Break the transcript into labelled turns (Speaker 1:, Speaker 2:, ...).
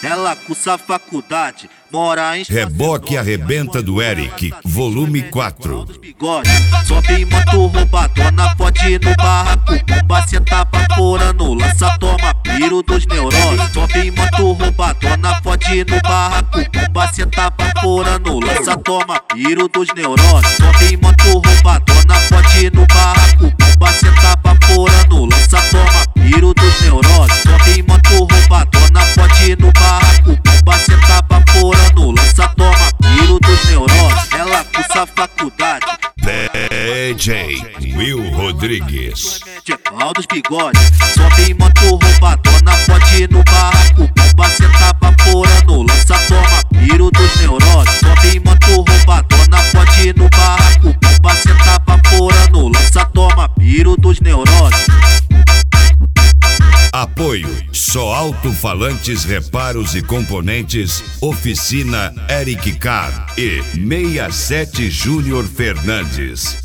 Speaker 1: ela cursa faculdade, mora em
Speaker 2: Reboque Arrebenta do Eric, volume 4.
Speaker 1: Sobe em moto roubadona, pode ir no barraco, bomba senta vaporando, lança toma piro dos neurônios. Sobe em moto roubadona, pode ir no barraco, bomba senta vaporando, lança toma piro dos neurônios. Sobe em moto roubadona, pode ir no barraco, bomba senta vaporando, lança toma piro dos neurônios. Sobe em moto roubadona, pode ir no barraco, bomba senta vaporando, lança toma piro dos neurônios. Ela cursa faculdade,
Speaker 2: DJ Will Rodrigues.
Speaker 1: Pau dos bigodes, sobe em moto roubadona, pode ir no barraco, bomba senta vaporando, lança toma piro dos neurônios. Sobe em moto roubadona, pode ir no barraco, bomba senta vaporando, lança toma piro dos neurônios.
Speaker 2: Apoio Só Alto-Falantes, Reparos e Componentes, Oficina Eric Carr e 67 Júnior Fernandes.